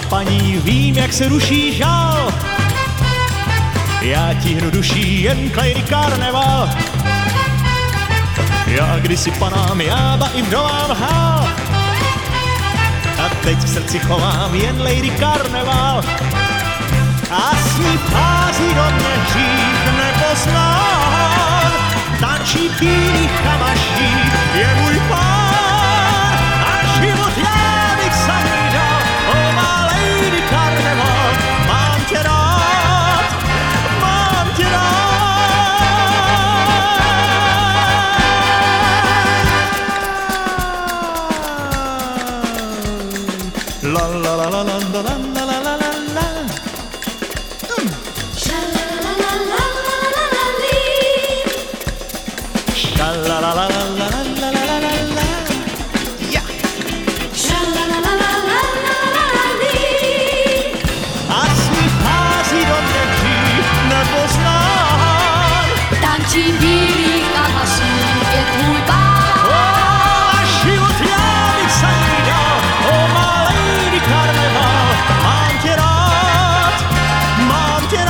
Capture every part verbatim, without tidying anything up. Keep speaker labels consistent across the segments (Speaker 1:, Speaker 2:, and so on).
Speaker 1: paní, vím, jak se ruší žal. Já ti hnu duší jen Lady Carnival. Já kdysi panám, já ba i vdovám hál. A teď v srdci chovám jen Lady Carnival. A smích vchází do mě hřích nepoznán. Tančí v bílých kamaších je můj pán. A život já bych za něj dal, o má Lady Carnival. Mám tě rád, mám tě rád. La la la la la la la la la la la. Mm. Sha la la la la la la la la. Sha la la la la la la la la la. Ja. Sha la la la la la la la la. A smích vchází do mě hřích nepoznán.
Speaker 2: Tančí v bílých kamaších je tvůj pán.
Speaker 1: A život já bych za něj dal, o má Lady Carnival. Mám tě rád, mám tě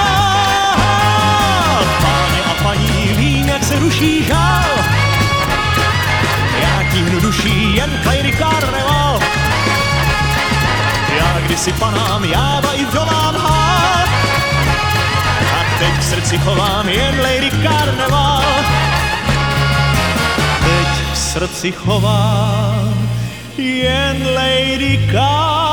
Speaker 1: rád. Páni a paní, vím, jak se ruší žál. Já ti hnu duší jen Lady Carnival. Já kdysi panám, já ba i vdovám hál. A teď v srdci chovám jen Lady Carnival. Teď v srdci chovám jen Lady Carnival.